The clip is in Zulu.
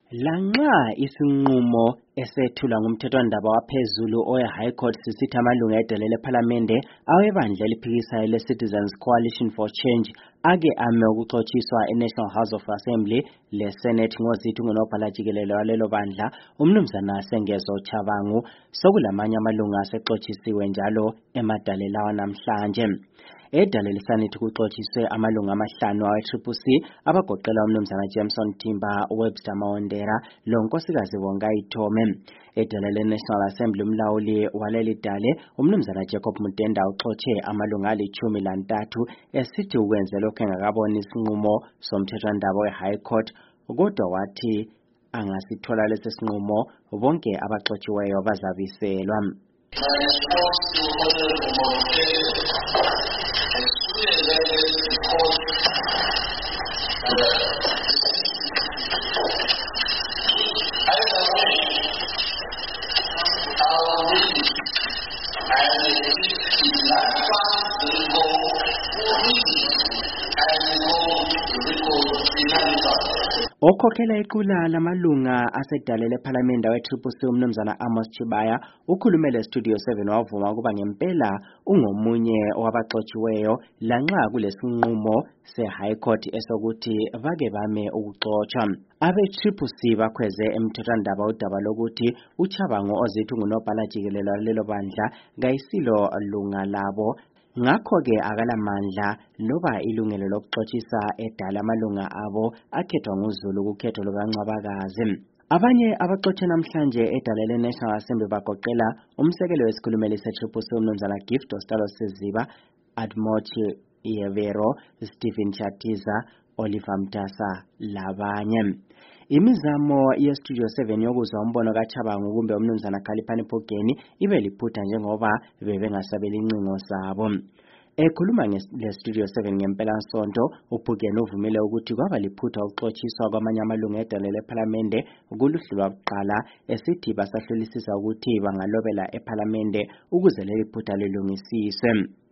Lanxa isinqumo esethulwa ngumthethwandaba waphezulu owe-High Court sisithi amalunga edele lephalamende awebandla eliphikisayo le-Citizens Coalition for Change ake ame ukuxotshiswa e-National House of Assembly le-Senate ngozithi ungunobhala jikelele walelo bandla umnumzana Sengezo Tshabangu sokulamanye amalunga asexotshisiwe njalo emadale lawa namhlanje. Edale lisanithi kuxotshiswe amalunga amahlanu awe-CCC abagoqela umnumzana Jameson Timba, Webster Mawondera lonkosikazi Bongai Thome. Edale le-National Assembly umlawuli waleli dale umnumzana Jacob Mutenda uxotshe amalunga ali-13 esithi ukwenze lokhu engakaboni isinqumo somthethwandaba we-High Court kodwa wathi angasithola lesi sinqumo bonke abaxotshiweyo bazabiselwa. Okhokhela iqula lamalunga asedale lephalamende we-CCC umnumzana Amos Chibaya ukhulumele Studio 7 wavuma ukuba ngempela ungomunye wabaxotshiweyo lanxa kulesinqumo se-High Court esokuthi bake bame ukuxotshwa. Abe-CCC bakhweze emthethwandaba udaba lokuthi uChabangu ozithi ungunobhala jikelele walelo bandla kayisilo lunga labo. Ngakho-ke akalamandla loba ilungelo lokuxotshisa edala amalunga abo akhethwa nguZulu kukhetho lukaNcwabakazi. Abanye abaxotshe namhlanje edala le-National Assembly bagoqela umsekelo wesikhulumeli se-CCC umnumzana Gift Ostalo Siziba, Admochi Yevero, Stephen Chatiza, Oliver Mtasa labanye. Imizamo ye-Studio 7 yokuzwa umbono kaChabangu kumbe umnumzana Khaliphani Phogeni ibe liphutha njengoba bebengasabeli incingo zabo. Ekhuluma nge-Studio 7 ngempela-nsonto, uPhugeni uvumile ukuthi kwaba liphutha ukuxotshiswa kwamanye amalunga edale lephalamende kuluhlu lwakuqala esithi basahlolisisa ukuthi bangalobela ephalamende ukuze leli phutha lilungisiswe.